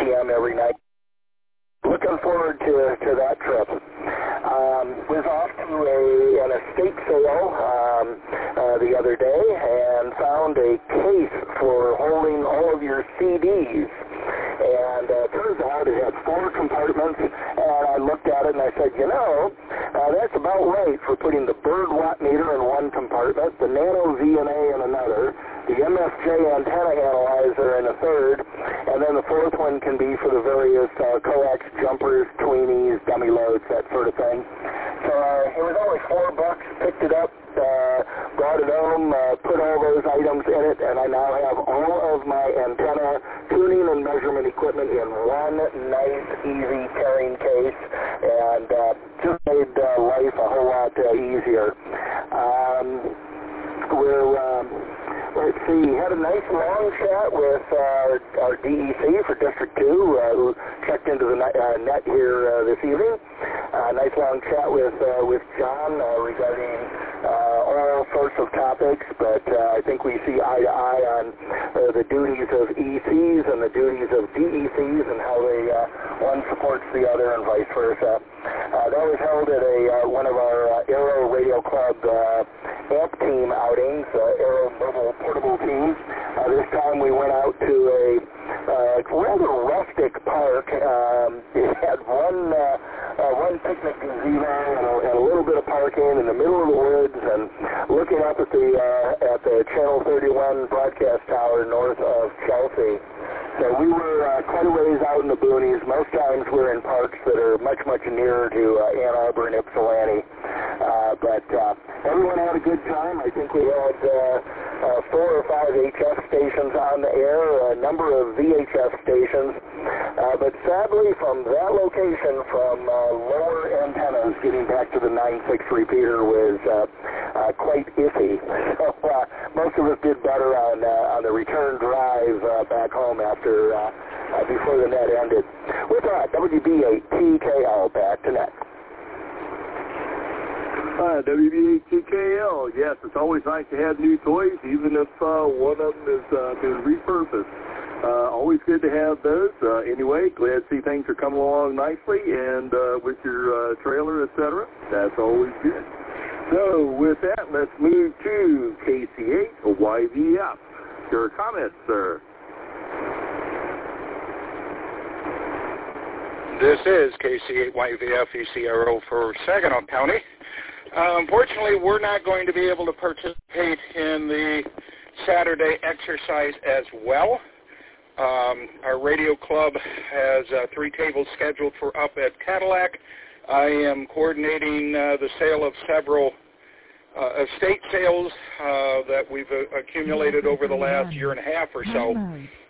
p.m. every night. Looking forward to that trip. Was off to an estate sale the other day and found a case for holding all of your CDs. And turns out it had 4 compartments, and I looked at it and I said, that's about right for putting the bird watt meter in one compartment, the nano VNA in another, the MFJ antenna analyzer in a third, and then the fourth one can be for the various coax jumpers, tweenies, dummy loads, that sort of thing. So it was only $4, picked it up, brought it home, put all those items in it, and I now have all of my antenna tuning and measurement equipment in one nice, easy carrying case, and just made life a whole lot easier. Let's see, had a nice long chat with our DEC for District 2, who checked into the net here this evening. Nice long chat with John regarding all sorts of topics, but I think we see eye to eye on the duties of ECs and the duties of DECs and how one supports the other and vice versa. That was held at one of our Aero Radio Club AMP team outings, Aero Mobile Portable Team. This time we went out to a rather rustic park. It had one picnic gazebo and a little bit of parking in the middle of the woods, and looking up at the Channel 31 broadcast tower north of Chelsea. So we were quite a ways out in the boonies. Most times we're in parks that are much, much nearer to Ann Arbor and Ypsilanti. But everyone had a good time. I think we had 4 or 5 HF stations on the air, a number of VHF stations. But sadly, from that location, from lower antennas, getting back to the 9.6 repeater was quite iffy. So most of us did better on the return drive back home after before the net ended. With that, WB8TKL back to net. WB8TKL, yes, it's always nice to have new toys, even if one of them is been repurposed. Always good to have those. Anyway, glad to see things are coming along nicely, and with your trailer, etc. That's always good. So with that, let's move to KC8 YVF. Your comments, sir. This is KC8 YVF ECRO for Saginaw County. Unfortunately, we're not going to be able to participate in the Saturday exercise as well. Our radio club has 3 tables scheduled for up at Cadillac. I am coordinating the sale of several estate sales that we've accumulated over the last year and a half or so.